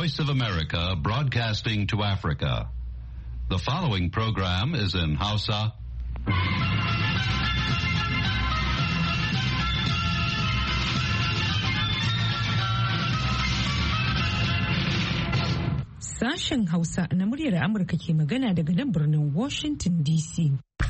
Voice of America broadcasting to Africa. The following program is in Hausa. Sashen Hausa na muryar Amurka ke magana daga nan birnin Washington DC.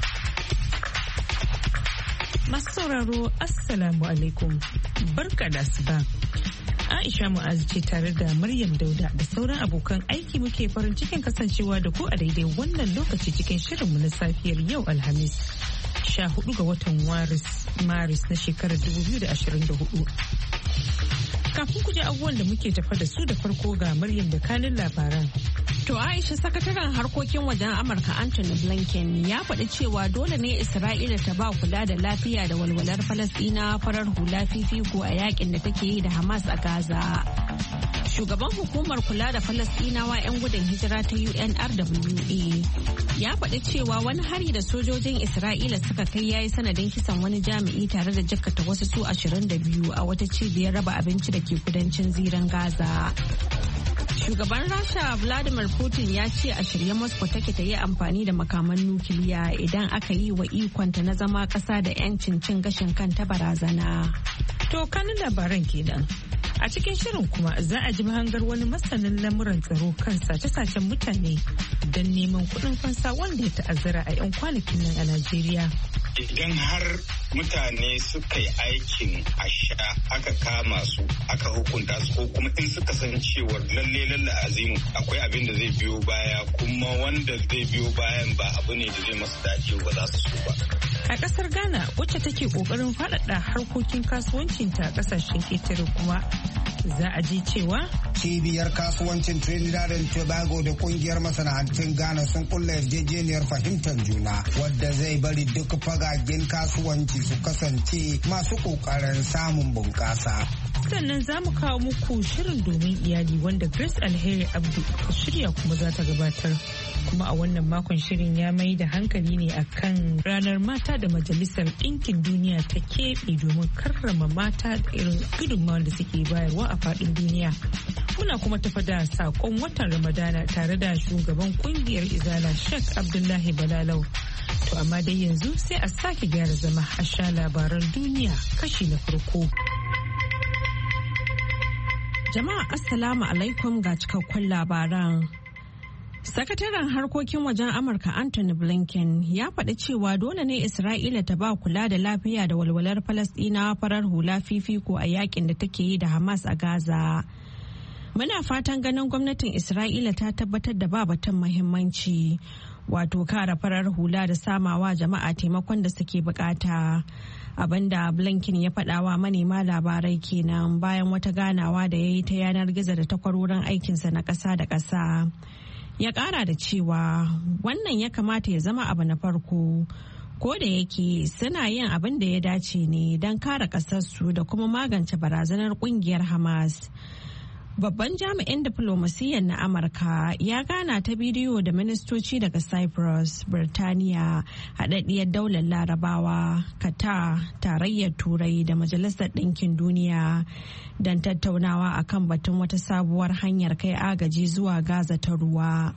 Masu sauraro, Assalamu alaikum. Barka da asuba. Aisha Mu'azu ce tare da Maryam Dauda da sauran abokan aiki muke farin cikin kasancewa da ku a daidai wannan lokaci cikin shirinmu na safiyar yau Alhamis 14 ga watan Maris na shekarar 2024. Kafin ku ji abubuwan da muke tafa da su da farko ga Maryam da kanin labaran. To Aisha, sakataren harkokin wajen Amurka Anthony Blinken ya faɗi cewa dole ne Isra'ila ta ba kula da lafiya da walwalar Falasɗinawa farar hula fifiko a yakin da take yi da Hamas a Gaza. Shugaban hukumar kula da Falasɗinawa 'yan gudun hijira ta UNRWA ya faɗi cewa wani hari da sojojin Isra'ila suka kai ya yi sanadin kisan wani jami'i tare da jikkata wasu su 22 a wata cibiyar raba abinci da ke kudancin zirin Gaza. Shugaban Rasha Vladimir Putin ya ce a shirye Moscow take ta yi amfani da makaman nukiliya idan aka yi wa ikonta na zama ƙasa da 'yancin cin gashin kanta barazana. To kanin labaran kenan. A cikin shirin kuma za a ji mahangar wani masanin lamuran tsaro kan sace-sacen mutane don neman kuɗin fansa wanda ya ta'azzara a 'yan kwanakin nan a Najeriya. Idan har mutane suka yi aikin asha aka kama su aka hukunta su ko kuma in suka san cewar lalle azimu akwai abin da zai biyo baya kuma wanda zai biyo bayan ba abu ne da zai masu dace ba za su so ba. A kasar Ghana wacce take kokarin faɗaɗa harkokin kasuwancinta a ƙasashen ketare kuma za a ji cewa cibiyar kasuwancin Trinidad and Tobago da kungiyar masana'antun Ghana sun kulla yarjejeniyar fahimtar juna wadda zai bari duk fagagen kasuwanci su kasance masu kokarin samun bunƙasa. Sannan za mu kawo muku shirin domin iyali wanda Grace Alheri Abdu ta shirya kuma za ta gabatar. Kuma a wannan makon shirin ya mai da hankali ne akan ranar mata da Majalisar Ɗinkin Duniya ta keɓe domin karrama mata da irin gudunmawar da suke bayarwa a faɗin duniya. Muna kuma tafa da saƙon watan Ramadana tare da shugaban ƙungiyar Izala Sheikh Abdullahi Balalau. To amma dai yanzu sai a sake gyara zama a sha labaran duniya kashi na farko. Jama'a Assalamu alaikum ga cikakkun labaran. Sakataren harkokin wajen Amurka Anthony Blinken ya faɗi cewa dole ne Isra'ila ta ba kula da lafiya da walwalar Falasɗinawa farar hula fifiko a yakin da take yi da Hamas a Gaza. Muna fatan ganin gwamnatin Isra'ila ta tabbatar da ba batun muhimmanci, wato kare farar hula da samawa jama'a taimakon da suke bukata. Abinda Blinken ya faɗawa manema labarai kenan bayan wata ganawa da ya yi ta yanar gizo da takwarorin aikinsa na ƙasa da ƙasa. Ya ƙara da cewa wannan ya kamata ya zama abu na farko, ko da yake suna yin abin da ya dace ne don kare ƙasarsu da kuma magance barazanar ƙungiyar Hamas. Babban jami'in diflomasiyyar na Amurka ya gana ta bidiyo da ministoci daga Cyprus, Birtaniya, haɗaɗɗiyar daular Larabawa, Qatar, Tarayyar Turai da Majalisar Ɗinkin Duniya don tattaunawa akan batun wata sabuwar hanyar kai agaji zuwa Gaza ta ruwa.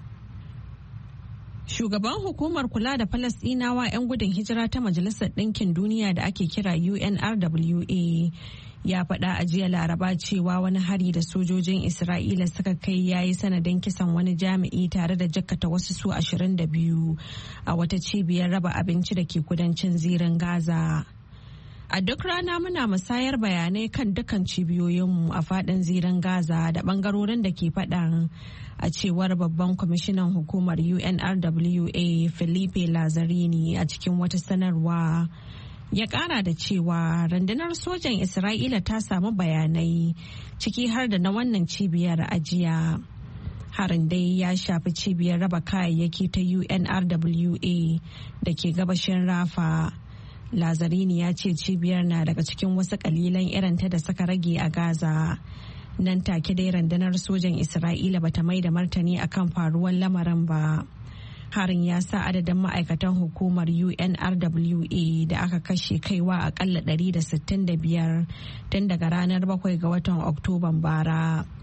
Shugaban hukumar kula da Falasɗinawa 'yan gudun hijira ta Majalisar Ɗinkin Duniya da ake kira UNRWA ya faɗa a jiya Laraba cewa wani hari da sojojin Isra'ila suka kai ya yi sanadin kisan wani jami'i tare da jakkata wasu su 22 a wata cibiyar raba abinci da ke kudancin zirin Gaza. A duk rana muna musayar bayanai kan dukkan cibiyoyinmu a faɗin zirin Gaza da ɓangarorin da ke faɗan, a cewar babban kwamishinan hukumar UNRWA Felipe Lazzarini a cikin wata sanarwa. Ya ƙara da cewa rundunar sojan Isra'ila ta samu bayanai ciki har da na wannan cibiyar ajiya. Harin dai ya shafi cibiyar raba kayayyaki ta UNRWA da ke gabashin Rafa. Lazzarini ya ce cibiyar na daga cikin wasu kalilan irinta da suka rage a Gaza. Nan take dai rundunar sojan Isra'ila bata mai da martani akan faruwar lamarin ba. Harin ya sa adadin ma'aikatan hukumar UNRWA da aka kashe kaiwa akalla 165 tun daga ranar 7 ga watan Oktoban bara.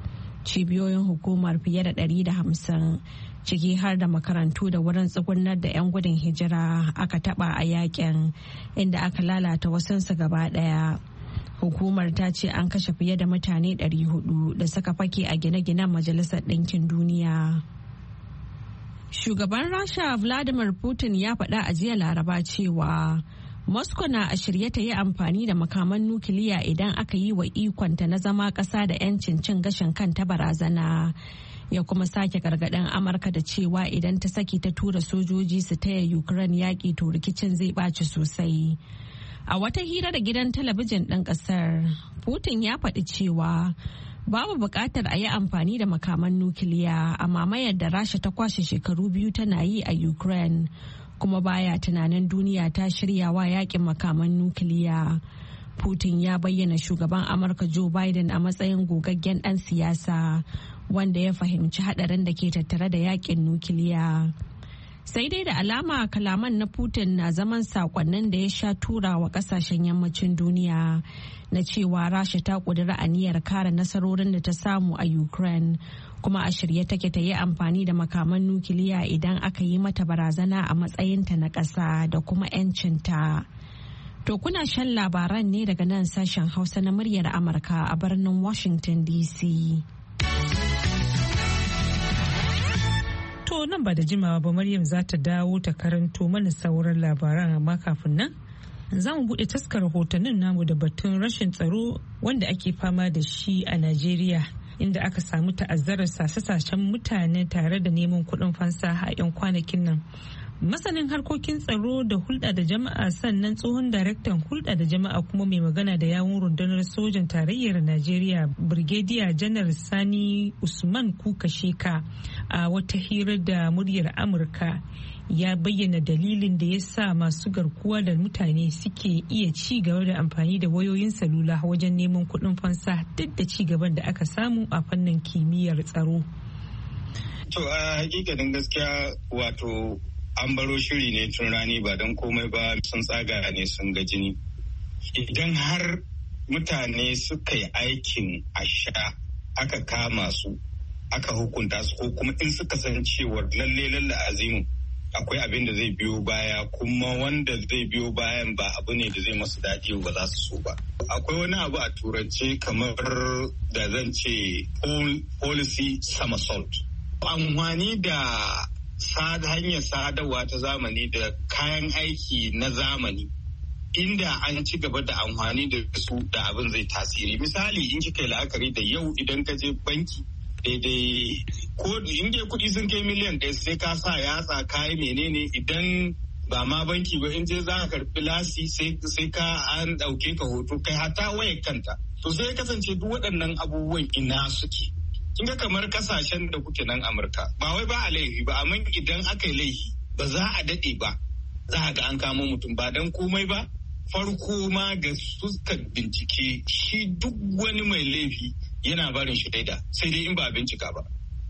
cibiyoyin hukumar fiye da 150 ciki har da makarantu da wurin tsugunar da 'yan gudun hijira aka taba a yakin, inda aka lalata wasansu gaba daya. Hukumar ta ce an kashe fiye da mutane 400 da suka fake a gine-ginen Majalisar Ɗinkin Duniya. Shugaban Rasha Vladimir Putin ya faɗa a jiya Laraba cewa Moscow na a shirye ta yi amfani da makaman nukiliya idan aka yi wa ikonta na zama ƙasa da 'yancin cin gashin kanta barazana. Ya kuma sake gargaɗin Amurka da cewa idan ta saki ta tura sojoji su taya Ukraine yaƙi to rikicin zai ɓaci sosai. A wata hira da gidan talabijin ɗin ƙasar, Putin ya faɗi cewa babu buƙatar a yi amfani da makaman nukiliya a mamayar da Rasha ta kwashe shekaru 2 tana yi a Ukraine, kuma baya tunanin duniya ta shirya wa yaƙin makaman nukiliya. Putin ya bayyana shugaban Amurka Joe Biden a matsayin gogaggen ɗan siyasa wanda ya fahimci haɗarin da ke tattare da yaƙin nukiliya. Sai dai da alama kalaman na Putin na zaman sakonnin da ya sha tura wa kasashen yammacin duniya na cewa Rasha ta ƙudiri aniyar kare nasarorin da ta samu a Ukraine, kuma a shirye take ta yi amfani da makaman nukiliya idan aka yi mata barazana a matsayinta na ƙasa da kuma 'yancinta. To kuna shan labaran ne daga nan sashen Hausa na muryar Amurka a birnin Washington DC. To nan ba da jimawa ba Maryam za ta dawo ta karanto mana sauran labaran, amma kafin nan za mu buɗe taskar rahotannin namu da batun rashin tsaro wanda ake fama da shi a Najeriya, inda aka samu ta'azzarar sace-sacen mutane tare da neman kuɗin fansa a 'yan kwanakin nan. Masanin harkokin tsaro da hulɗa da jama'a sannan tsohon daraktan hulɗa da jama'a kuma mai magana da yawun rundunar sojan tarayyar Najeriya Brigadier Janar Sani Usman Kuka Sheka a wata hira da muryar Amurka ya bayyana dalilin da ya sa masu garkuwa da mutane suke iya ci gaba da amfani da wayoyin salula wajen neman kuɗin fansa duk da ci gaban da aka samu a fannin kimiyyar tsaro. To a hakikanin gaskiya wato an baro shiri ne tun rani ba don komai ba, sun tsaga ne sun ga jini. Idan har mutane suka yi aikin asha aka kama su aka hukunta su, ko kuma in suka san cewar lalle azimu akwai abin da zai biyo baya, kuma wanda zai biyo bayan ba abu ne da zai masu daɗi ba za su so ba. Akwai wani abu a turance kamar da zan ce policy somersault. Amfani da hanyar sadarwa ta zamani da kayan aiki na zamani, inda an ci gaba da amfani da su da abin zai tasiri. Misali, in kika yi la'akari da yau idan ka je banki daidai ko in dai kuɗi sun kai miliyan 1 sai ka sa yatsa kayi menene, idan ba ma banki ba in je za ka karɓi lasi sai ka an ɗauke ka hoto kai hata wayar kanta. To sai ya kasance duk waɗannan abubuwan ina suke. Kin ga kamar kasashen da kuke nan Amurka, ba wai ba a laifi ba, amma idan aka yi laifi ba za a daɗe ba, za a ga an kamo mutum ba don komai ba. Farko ma ga suka bincike shi duk wani mai laifi yana barin shi daida, sai dai in ba bincika ba.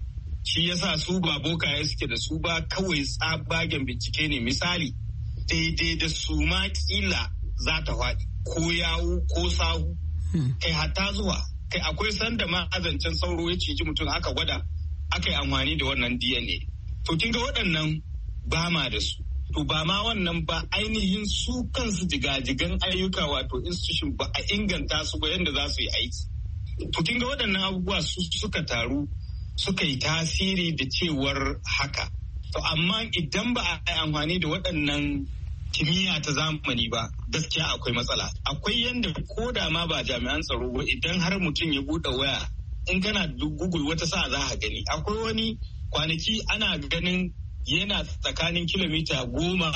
Shi yasa su ba bokaye suke da su ba, kawai tsabagen bincike ne. Misali, daidai da su ma kila za ta faɗi ko yawu ko sahu, kai hatta zuwa. Kai akwai sanda ma azancen sauro ya ciji mutum aka gwada aka yi amfani da wannan DNA. To kin ga waɗannan ba ma da su. To ba ma wannan ba, ainihin su kansu jigajigan ayyuka wato institution ba a inganta su ba yadda za su yi aiki. To kin ga waɗannan abubuwa su suka taru suka yi tasiri da cewar haka. To amma idan ba a yi amfani da waɗannan kimiyya ta zamani ba, gaskiya akwai matsala. Akwai yanda ko da ma ba jami'an tsaro ba, idan har mutum ya buɗe waya, in kana Google wata sa za a gani. Akwai wani kwanaki ana ganin yana tsakanin kilomita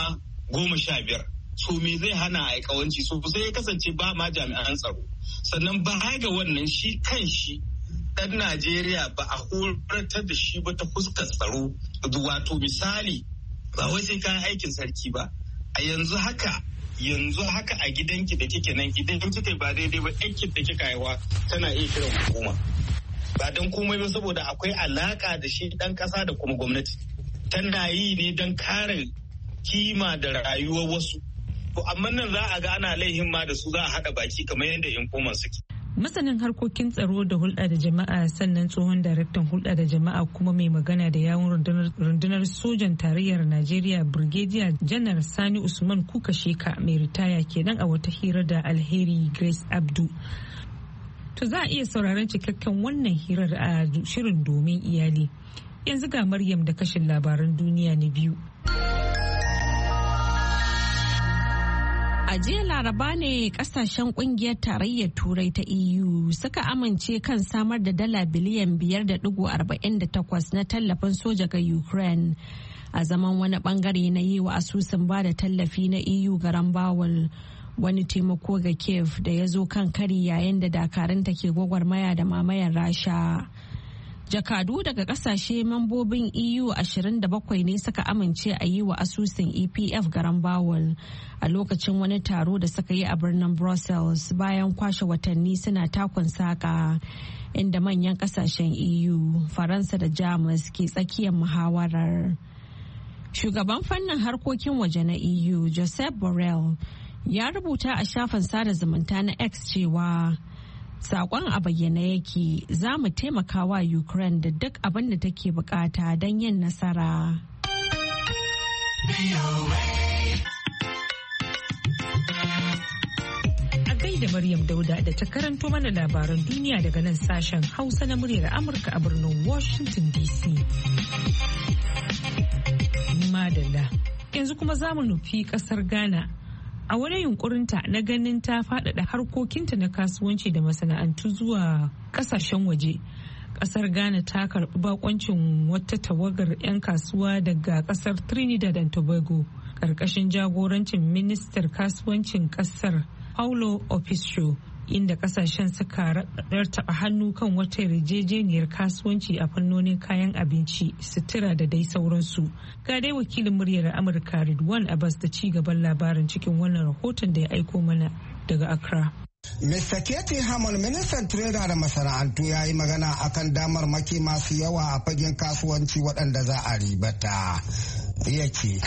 10-15. So me zai hana a kawanci? So sai ya kasance ba ma jami'an tsaro. Sannan ba ga wannan shi kan shi ɗan Najeriya ba a horatar da shi ba ta fuskar tsaro. Wato misali, ba wai sai kayan aikin sarki ba. A yanzu haka a gidanki da kike nan, idan kika ba daidai ba, aikin da kika haihuwa tana iya kiran hukuma. Ba don komai ba, saboda akwai alaka da shi ɗan ƙasa da kuma gwamnati. Tana yi ne don kare kima da rayuwar wasu. To amma nan za a ga ana laihin ma da su za a haɗa baki kamar yadda informa suke. Masanin harkokin tsaro da hulɗa da jama'a sannan tsohon daraktan hulɗa da jama'a kuma mai magana da yawun rundunar sojan tarayyar Najeriya Brigadier Janar Sani Usman Kuka Sheka mai ritaya kenan a wata hira da Alheri Grace Abdu. To za a iya sauraron cikakken wannan hirar a shirin domin iyali. Yanzu ga Maryam da kashin labaran duniya na biyu. A jiya Laraba ne kasashen kungiyar tarayyar Turai ta EU suka amince kan samar da dala biliyan 5.48 na tallafin soja ga Ukraine a zaman wani bangare na yi wa asusun ba da tallafi na EU garan Bawul, wani taimako ga Kiev da ya zo kan kari yayin da dakaranta ke gwagwarmaya da mamayar Rasha. Jakadu daga kasashe mambobin EU 27 ne suka amince a yi wa asusun EPF garan Bawul a lokacin wani taro da suka yi a birnin Brussels bayan kwashe watanni suna takun saka, inda manyan kasashen EU, Faransa da Jamus ke tsakiyar muhawarar. Shugaban fannin harkokin waje na EU, Joseph Borrell, ya rubuta a shafin sada zumunta na X cewa saƙon a bayyane yake, za mu taimaka wa Ukraine da duk abin da take bukata don yin nasara. A gaida Maryam Dauda da ta karanto mana labaran duniya daga nan sashen Hausa na muryar Amurka a birnin Washington DC. Madalla. Yanzu kuma za mu nufi ƙasar Ghana. A wani yunkurinta na ganin ta faɗaɗa harkokinta na kasuwanci da masana'antu zuwa ƙasashen waje. Ƙasar Ghana ta karɓi bakoncin wata tawagar 'yan kasuwa daga ƙasar Trinidad and Tobago, ƙarƙashin jagorancin ministar kasuwancin ƙasar Paulo Opisho, inda ƙasashen suka rattaba hannu kan wata yarjejeniyar kasuwanci a fannonin kayan abinci, sutura da dai sauransu. Ga dai wakilin muryar Amurka Ridwan Abbas da ci gaban labarin cikin wannan rahoton da ya aiko mana daga Accra. Mr. Katie Hammond, ministan Tireda da masana'antu, ya yi magana akan damar maki masu yawa a fagen kasuwanci waɗanda za a ribata. Ya ce,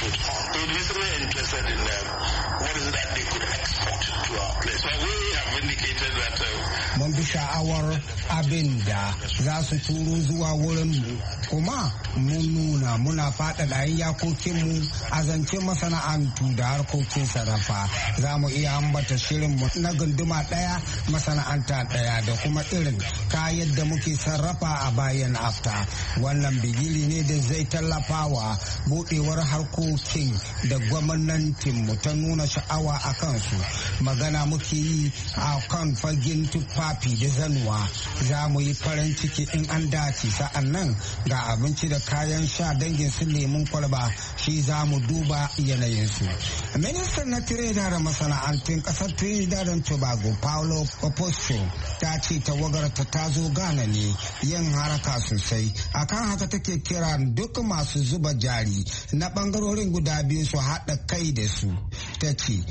mun bi sha'awar abin da za su turo zuwa wurinmu, kuma mun nuna muna faɗaɗa iyakokinmu a zance masana'antu da harkokin sarrafa. Za mu iya ambata shirinmu na gunduma ɗaya, masana'anta ɗaya, da kuma irin kayan da muke sarrafa a bayan afta. Wannan bigiri ne da zai tallafawa buɗewar harkokin da gwamnatinmu ta nuna sha'awa a kansu. Magana muke yi a kan fagen tufafi da zanuwa. Za mu yi farin ciki in an dace, sa'an nan ga abinci da kayan sha dangin su lemun kwalba, shi za mu duba yanayinsu. Ministan na Tireda da masana'antun kasar Trinidad and Tobago, Paulo Oposho, ta ce tawagar ta zo Ghana ne yin haraka sosai. Akan haka take kira duk masu zuba jari na bangarorin guda biyu su haɗa kai da su. Ta ce,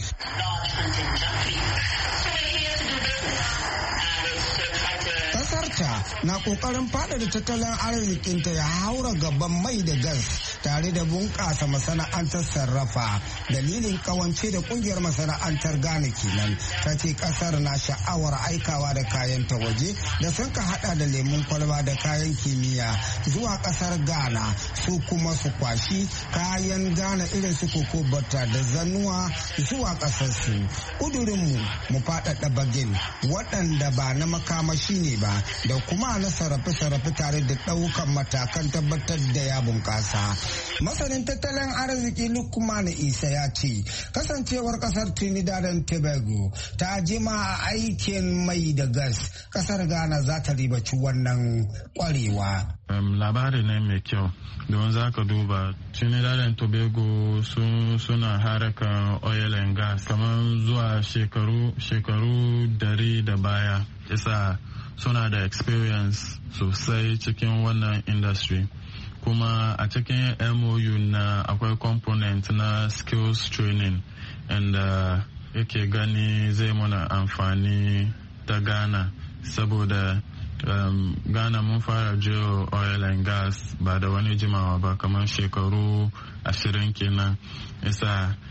kasarta na kokarin faɗaɗa tattalin arzikinta ya haura gaban mai da gas tare da bunƙasa masana'antar sarrafa. Dalilin kawance da kungiyar masana'antar Ghana kenan. Ta ce kasar na sha'awar aikawa da kayan ta waje da sun ka hada da lemun kwalba da kayan kimiyya zuwa kasar Ghana, su kuma su kwashi kayan Ghana irin su koko bata da zanuwa zuwa kasar su. Kudurinmu mu faɗaɗa bagin waɗanda ba na makamashi ne ba da kuma na sarrafe-sarrafe tare da ɗaukan matakan tabbatar da ya bunƙasa. Masanin tattalin arziki Lukman Isa ya ce kasancewar kasar Trinidad and Tobago ta jima a aikin mai da gas, kasar Ghana za ta ribaci wannan kwarewa. Labari ne mai kyau don za ka duba Trinidad and Tobago suna haraka oil and gas kamar zuwa shekaru dari da baya, isa suna da experience sosai cikin wannan industry. Kuma a cikin MOU na akwai component na skills training, and yake gani zai muna amfani ta Ghana saboda Ghana mun fara jiyo oil and gas ba da wani jimawa ba, kamar shekaru 20 kenan. Isa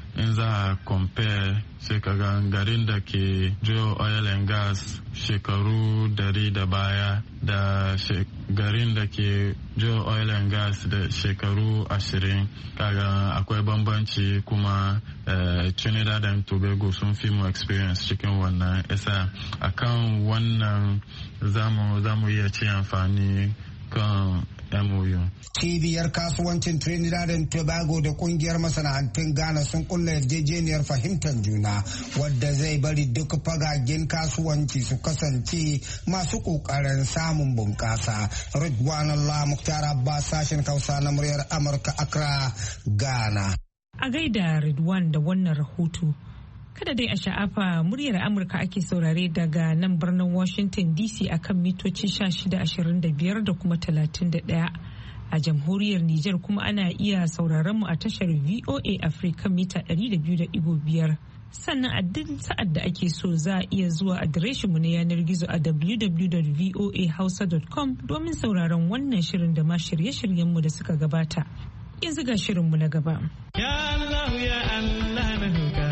in za a compare sai ka ga garin da ke drill oil and gas shekaru 100 da baya da garin da ke drill oil and gas da shekaru 20 kaga akwai bambanci kuma Trinidad and Tobago sun fi mu experience cikin wannan isa akan wannan zamu iya ci amfani kan MOU. Cibiyar kasuwancin Trinidad and Tobago da kungiyar masana'antun Ghana sun kulla yarjejeniyar fahimtar juna wadda zai bari duk fagagen kasuwanci su kasance masu kokarin samun bunƙasa. Ridwan Allah Muktar Abbas, sashen Hausa na muryar Amurka, Accra, Ghana. A gaida Ridwan da wannan rahoto. Kada dai a sha'afa muryar Amurka ake saurare daga nan birnin Washington DC akan mitoci 1625 da kuma 31. A jamhuriyar Nijar kuma ana iya sauraron mu a tashar VOA Africa mita 200.5. Sannan a duk sa'ad da ake so za a iya zuwa adireshinmu na yanar gizo a www.voahausa.com domin sauraron wannan shirin da ma shirye-shiryenmu da suka gabata. Yanzu ga shirinmu na gaba. Ya Allah ya Allah na roƙa.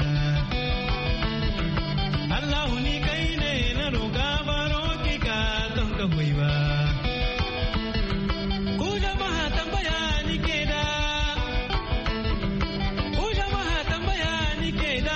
Allah ni kai ne na roƙa baro ki ka don ka hoyi ba. Ku jama'a tambaya ni ke da. Ku jama'a tambaya ni ke da.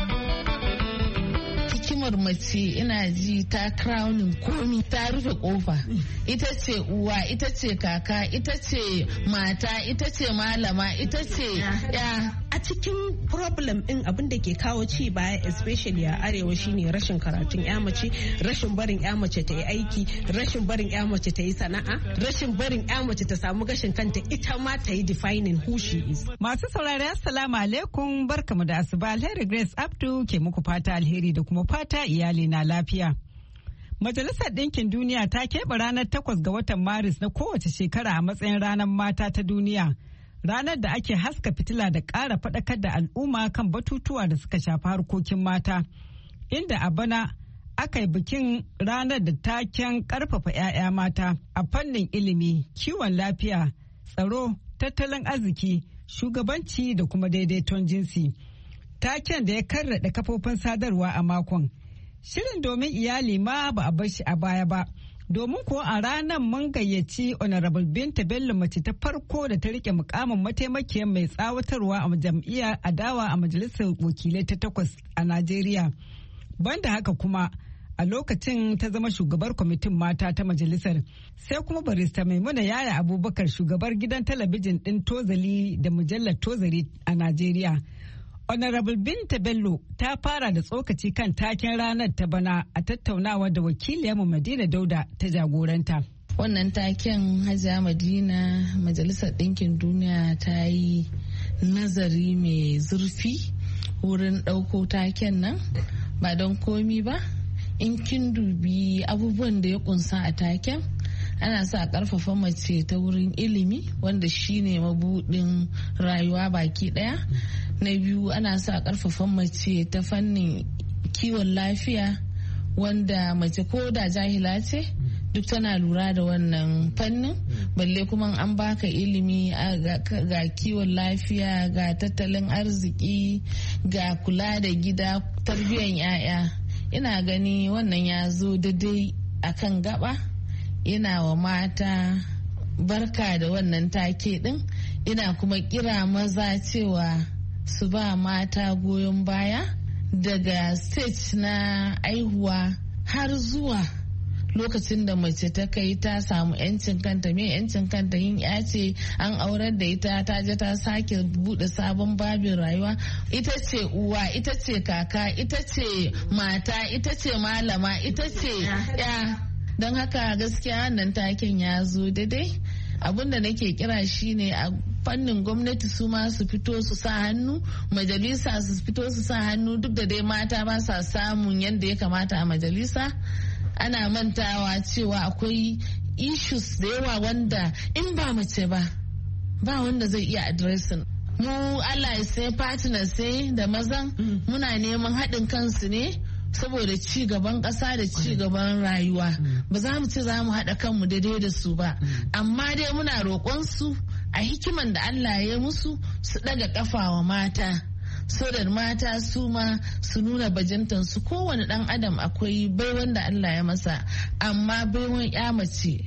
Hikimar mace ina ji ta crowning komi ta rufe kofa. Ita ce uwa, ita ce kaka, ita ce mata, ita ce malama, ita ce ya. A cikin problem din abin da ke kawo ci baya especially a arewa shine rashin karatun ya mace, rashin barin ya mace ta yi aiki, rashin barin ya mace ta yi sana'a, rashin barin ya mace ta samu gashin kanta ita ma ta yi defining who she is. Masu saurari assalamu alaikum, barkamu da asuba. Alheri Grace Abdu ke muku fata alheri da kuma fata iyali na lafiya. Majalisar Ɗinkin Duniya ta keɓe ranar 8 ga watan Maris na kowace shekara a matsayin ranar mata ta duniya. Ranar da ake haska fitila da ƙara faɗakar da al'umma kan batutuwa da suka shafi harkokin mata. Inda a bana aka yi bikin ranar da taken ƙarfafa 'ya'ya mata a fannin ilimi, kiwon lafiya, tsaro, tattalin arziki, shugabanci da kuma daidaiton jinsi. Taken da ya karraɗe kafofin sadarwa a makon. Shirin domin iyali ma ba a bar shi a baya ba. Domin kuwa a ranar mun gayyaci Honorable Binta Bello, mace ta farko da ta rike mukamin mataimakiyar mai tsawatarwa a jam'iyyar adawa a majalisar wakilai ta 8 a Najeriya. Banda haka kuma a lokacin ta zama shugabar kwamitin mata ta majalisar. Sai kuma barista Maimuna Yaya Abubakar, shugabar gidan talabijin ɗin Tozali da mujallar Tozali a Najeriya. Honorable Binta Bello ta fara da tsokaci kan taken ranar ta bana a tattaunawa da wakiliyarmu Madina Dauda ta jagoranta. Wannan taken Hajiya Madina, Majalisar Ɗinkin Duniya ta yi nazari mai zurfi wurin ɗauko taken nan ba don komi ba. In kin dubi abubuwan da ya kunsa a taken, ana sa karfafa mace ta wurin ilimi wanda shine mabudin rayuwa baki daya. Na biyu, ana sa karfafa mace ta fannin kiwon lafiya wanda mace ko da jahila ce duk tana lura da wannan fannin, balle kuma an baka ilimi ga kiwon lafiya, ga tattalin arziki, ga kula da gida, tarbiyyar 'ya'ya. Ina gani wannan ya zo daidai akan gaba. Ina wa mata barka da wannan take din. Ina kuma kira maza cewa su ba mata goyon baya daga stage na aihuwa har zuwa lokacin da mace ta kai ta samu 'yancin kanta. Me 'yancin kanta? Yin ya ce an aurar da ita, ta je ta sake bude sabon babin rayuwa. Ita ce uwa, ita ce kaka, ita ce mata, ita ce malama, ita ce ya. Don haka gaskiya wannan taken ya zo daidai. Abin da nake kira shine a fannin gwamnati su ma su fito su sa hannu, majalisa su fito su sa hannu, duk da dai mata ba sa samun yadda ya kamata a majalisa. Ana mantawa cewa akwai issues da yawa wanda in ba mace ba wanda zai iya addressing. Mu Allah ya sai partner sai da mazan muna neman haɗin kansu ne saboda ci gaban ƙasa da ci gaban rayuwa. Ba za mu ce za mu haɗa kanmu daidai da su ba, amma dai muna roƙon su a hikiman da Allah ya musu su ɗaga ƙafa wa mata, so da mata su ma su nuna bajintan su. Kowane dan adam akwai baiwan da Allah ya masa, amma baiwan ya mace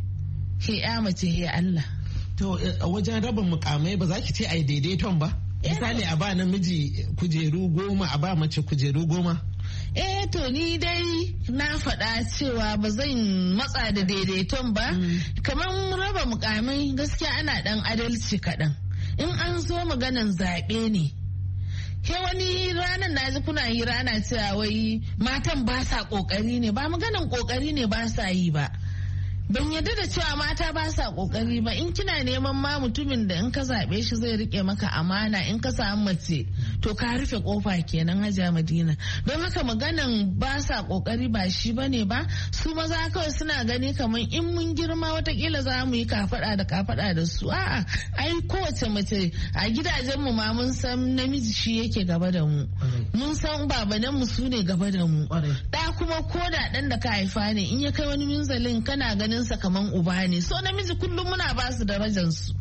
he Allah. To a wajen rabin mukamai ba za ki ce ai daidaiton ba? Misali a ba namiji kujeru 10 a ba mace kujeru 10. To ni dai na faɗa cewa ba zan matsa da daidaiton ba. Kamar raba mukamai gaskiya ana ɗan adalci kaɗan. In an zo maganan zaɓe ne. Ke wani ranar na ji kuna yi rana cewa wai matan ba sa ƙoƙari ne, ba maganan ƙoƙari ne ba sa yi ba. Ban yarda da cewa mata ba sa kokari ba. In kina neman ma mutumin da in ka zaɓe shi zai rike maka amana, in ka samu mace to ka rufe kofa kenan, Hajiya Madina. Don haka maganan ba sa kokari ba shi bane ba. Su maza kawai suna gani kamar in mun girma watakila za mu yi kafada da su. A'a, ai kowace mace a gidajen mu ma mun san namiji shi yake gaba da mu. Mun san babanan mu su ne gaba da mu. Da kuma ko da dan da ka haifa ne in ya kai wani minzalin kana ganin sa kaman uba ne. So namiji kullum muna ba su darajansu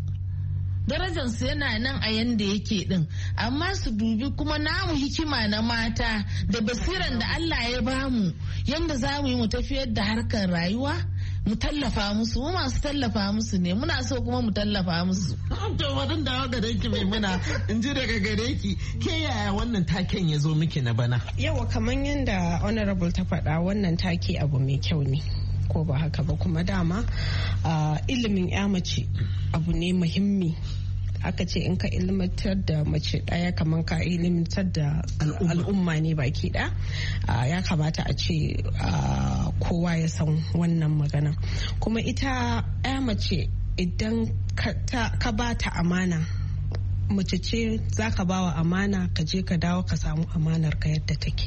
yana nan a yanda yake din, amma su dubi kuma namu hikima na mata da basiran da Allah ya bamu yanda za mu yi mu tafiyar da harkar rayuwa, mu tallafa musu. Mu masu tallafa musu ne, muna so kuma mu tallafa musu. To wadan da gare ki mai muna in ji daga gare ki, ke yaya wannan taken ya zo miki na bana? Yawa kaman yanda honorable ta faɗa, wannan take abu mai kyau ne. Ko ba haka ba, kuma dama ilimin ya mace abu ne muhimmi. Aka ce in ka ilmantar da mace ɗaya kamar ka ilmantar da al'umma ne baki ɗaya. Ya kamata a ce kowa ya san wannan magana. Kuma ita ya mace idan ka ba ta amana, mace ce za ka ba wa amana, ka je ka dawo ka samu amanar ka yadda take.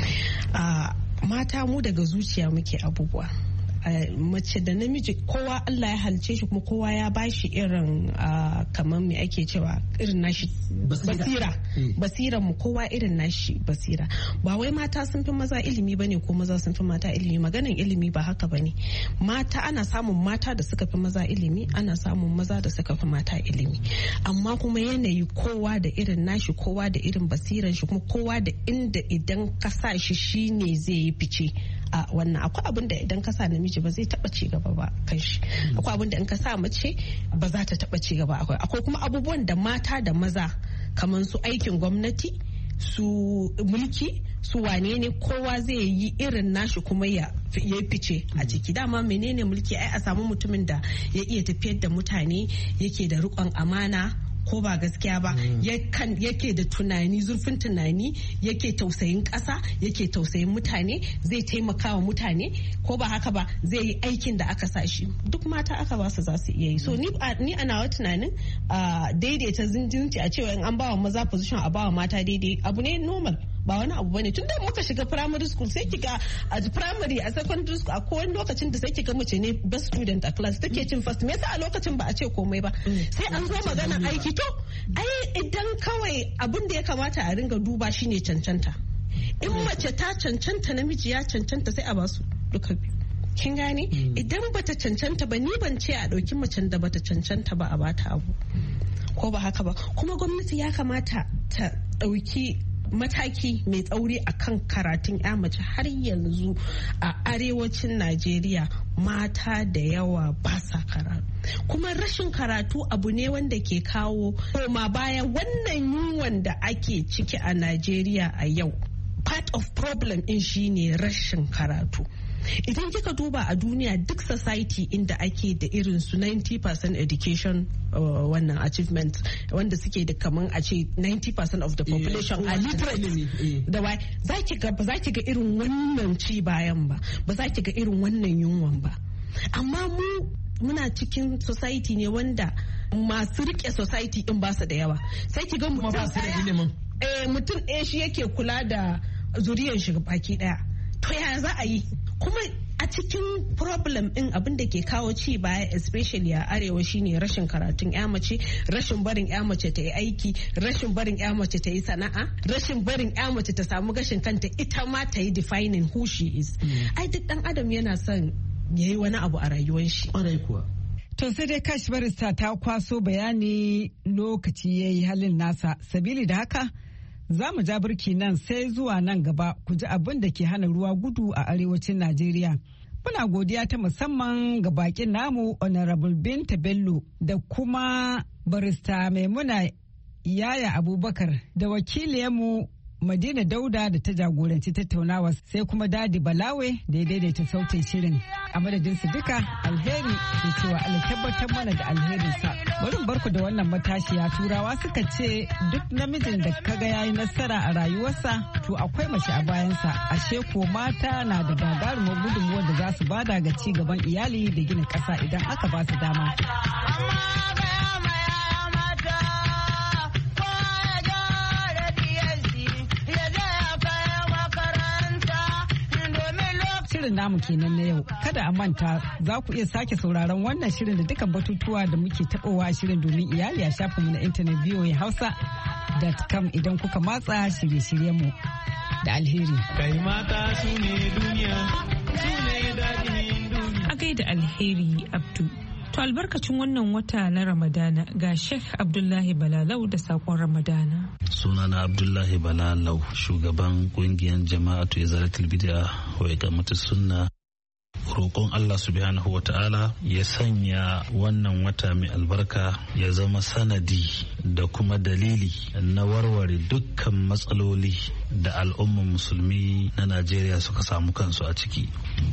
Mata mu daga zuciya muke abubuwa. Mace da namiji kowa Allah ya halice shi, kuma kowa ya bashi irin kamar me ake cewa irin nashi basira mu, kowa irin nashi basira. Ba wai mata sun fi maza ilimi bane ko maza sun fi mata ilimi. Maganan ilimi ba haka bane. Mata ana samun mata da suka fi maza ilimi, ana samun maza da suka fi mata ilimi, amma kuma yanayi kowa da irin nashi, kowa da irin basiran shi, kuma kowa da inda idan ka sa shi shine zai yi fice. A wannan akwai abin da idan ka sa namiji ba zai taba ci gaba ba kan shi, akwai abin da in ka sa mace ba za ta taba ci gaba. Akwai kuma abubuwan da mata da maza kamar su aikin gwamnati, su mulki, su wane ne, kowa zai yi irin nashi kuma ya fice a ciki. Dama menene mulki? Ai a samu mutumin da ya iya tafiyar da mutane, yake da riƙon amana, ko ba gaskiya ba, yake da tunani, zurfin tunani, yake tausayin ƙasa, yake tausayin mutane, zai taimaka wa mutane, ko ba haka ba, zai yi aikin da aka sa shi. Duk mata aka ba su za su iya yi. So ni a nawa tunanin daidaita zinjinci a cewa in an bawa maza position a bawa mata daidai abu ne normal, ba wani abu bane. Tun da muka shiga primary school sai kiga a primary, a secondary school akwai wani lokacin da sai kiga mace ne best student a class take cin first. Me yasa a lokacin ba a ce komai ba? Sai an zo magana aiki. To ai idan kawai abin da ya kamata a ringa duba shine cancanta. In mace ta cancanta, namiji ya cancanta, sai a basu duka biyu. Kin gane? Idan bata cancanta ba, ni ban ce a ɗauki macen da bata cancanta ba a bata abu, ko ba haka ba. Kuma gwamnati ya kamata ta ɗauki mataki mai tsauri akan karatun ya mace. Har yanzu a arewacin Najeriya mata da yawa ba sa karatu, kuma rashin karatu abu ne wanda ke kawo koma baya. Wannan yunwan da ake ciki a Najeriya a yau, part of problem din shine rashin karatu. Idan kika duba a duniya, duk society inda ake da irin su 90% education wannan achievement, wanda suke da kaman a ce 90% of the population are literate, da wai ba za ki ga irin wannan ci bayan ba za ki ga irin wannan yunwan ba. Amma muna cikin society ne wanda masu rike society din ba su da yawa. Sai ki ga mutum ɗaya shi yake kula da zuriyar shi baki ɗaya. To yaya za a yi? Kuma a cikin problem din abin da ke kawo ci baya especially a arewa shine rashin karatun ya mace, rashin barin ya mace ta yi aiki, rashin barin ya mace ta yi sana'a, rashin barin ya mace ta samu gashin kanta ita ma ta yi defining who she is. Ai duk dan adam yana son ya yi wani abu a rayuwar shi. To sai dai Kash Barista ta kwaso bayani, lokaci ya yi halin nasa, sabili da haka Za mu ja birki nan sai zuwa nan gaba ku ji abin da ke hana ruwa gudu a arewacin Najeriya. Muna godiya ta musamman ga bakin namu Honorable Binta Bello da kuma Barista Maimuna Yaya Abubakar da wakiliyarmu Madina Dauda da ta jagoranci tattaunawa sai kuma Dadi Balawe da ya daidaita sautin shirin. A madadin su duka alheri ke cewa Allah tabbatar mana da alherinsa. Bari barku da wannan matashiya Turawa suka ce duk namijin da kaga yayi nasara a rayuwarsa to akwai mace a bayansa. Ashe ko mata na da gagarumar gudunmuwar da za su bada ga ci gaban iyali da gina ƙasa idan aka ba su dama. Shirin namu kenan na yau. Kada a manta za ku iya sake sauraron wannan shirin da dukkan batutuwa da muke taɓowa shirin domin iyali a shafinmu na intanet voahausa.com idan kuka matsa shirye-shiryenmu da alheri. Kai mata su ne duniya, su ne daɗin duniya. A gaida Alheri Abdu. To albarkacin wannan wata na Ramadana ga Sheikh Abdullahi Balalau da sakon Ramadana. Sunana Abdullahi Balalau, shugaban kungiyar Jama'atu Izalatul Bid'a wa Iqamatus Sunna. Roƙon Allah subhanahu wa ta'ala ya sanya wannan wata mai albarka ya zama sanadi da kuma dalili na warware dukkan matsaloli da al'ummar musulmi na Najeriya suka samu kansu a ciki,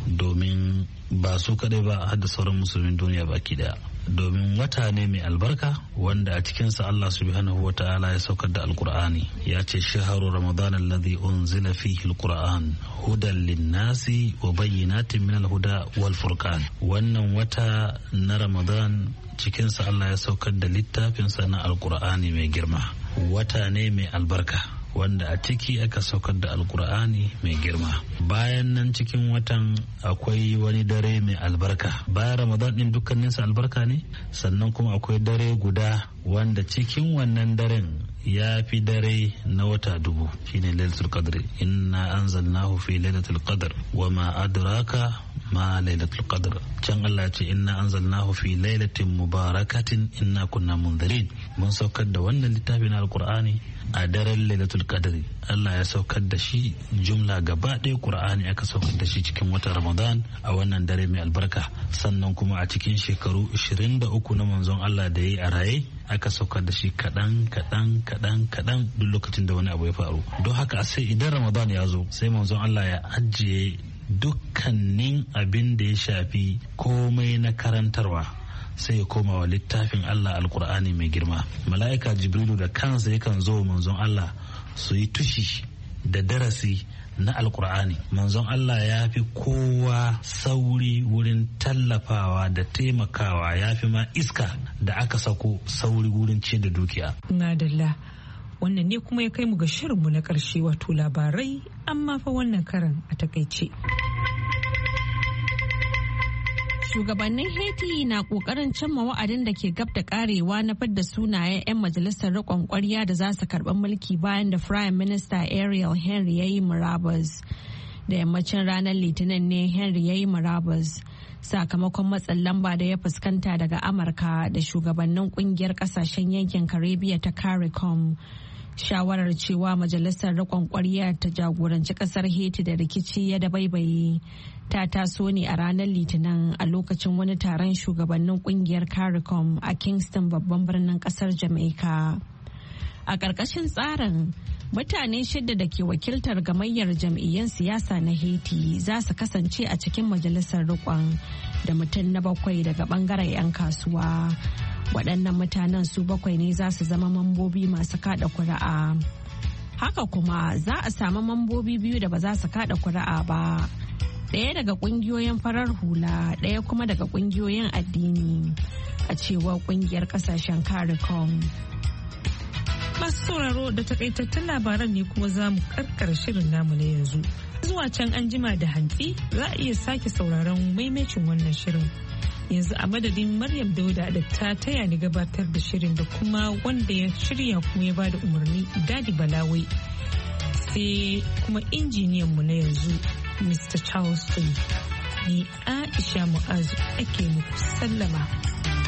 domin ba su kadai ba har da sauran musulmin duniya baki daya. Domin wata ne mai albarka wanda a cikinsa Allah subhanahu wa ta'ala ya saukar da alkur'ani, ya ce shaharu ramadan alladhi unzila fihi alquran hudan linnasi wa bayyinatin min alhuda wal furqan. Wannan wata na Ramadan cikinsa Allah ya saukar da littafinsa na alkur'ani mai girma. Wata ne mai albarka wanda a ciki aka saukar da alkur'ani mai girma. Bayan nan cikin watan akwai wani dare mai albarka. Bayan Ramadan din dukkaninsa albarka ne, sannan kuma akwai dare guda wanda cikin wannan daren ya fi dare na wata 1000, shine lailatul qadr. Inna anzalnahu fi lailatul qadr wa ma adraka ma lailatul qadr. Can Allah ce inna anzalnahu fi lailatin mubarakatin inna kunna munzirin. Mun saukar da wannan littafin alkur'ani a daren lailatul qadri. Allah ya saukar da shi jumla gaba ɗaya Qur'ani aka saukar da shi cikin watan Ramadan a wannan dare mai albarka. Sannan kuma a cikin shekaru 23 na manzon Allah da yayi a raye aka saukar da shi kaɗan duk lokacin da wani abu ya faru. Don haka sai idan Ramadan ya zo sai manzon Allah ya ajiye dukkanin abin da ya shafi komai na karantarwa sai ya koma wa littafin Allah alkur'ani mai girma. Mala'ika Jibrilu da kansa yakan zo manzon Allah su yi tushi da darasi na alkur'ani. Manzon Allah ya fi kowa sauri wurin tallafawa da taimakawa, ya fi ma iska da aka sako sauri wurin ce da dukiya. Madalla, wannan ne kuma ya kai mu ga shirinmu na ƙarshe, wato labarai amma fa wannan karan a takaice. Shugabannin Haiti na kokarin cimma wa'adin da ke gab da karewa na fidda sunayen 'yan majalisar riƙon ƙwarya da za su karɓi mulki bayan da Prime Minister Ariel Henry ya yi murabus. Da yammacin ranar Litinin ne Henry ya yi murabus sakamakon matsin lamba da ya fuskanta daga Amurka da shugabannin kungiyar kasashen yankin Caribbean ta CARICOM. Shawarar cewa majalisar riƙon ƙwarya ta jagoranci ƙasar Haiti da rikici ya dabaibaye ta taso ne a ranar Litinin a lokacin wani taron shugabannin kungiyar CARICOM a Kingston, babban birnin ƙasar Jamaica. A ƙarƙashin tsarin, mutane 6 da ke wakiltar gamayyar jam'iyyar siyasa na Haiti za su kasance a cikin majalisar riƙon da mutum na 7 daga ɓangaren 'yan kasuwa. Waɗannan mutanen su 7 ne za su zama mambobi masu kaɗa kuri'a. Haka kuma za a samu mambobi 2 da ba za su kaɗa kuri'a ba. Ɗaya daga ƙungiyoyin farar hula, ɗaya kuma daga ƙungiyoyin addini, a cewar ƙungiyar ƙasashen CARICOM. Masu sauraro da takaitattun labaran ne kuma za mu karkar shirin namu na yanzu. Zuwa can an jima da hantsi za a iya sake sauraron maimacin wannan shirin. Yanzu a madadin Maryam Dauda da ta taya ni gabatar da shirin da kuma wanda ya shirya kuma ya bada umarni Dadi Balawe, sai kuma injiniyan mu na yanzu Mr. Charleston. Ni Aisha Mu'azu ake muku sallama.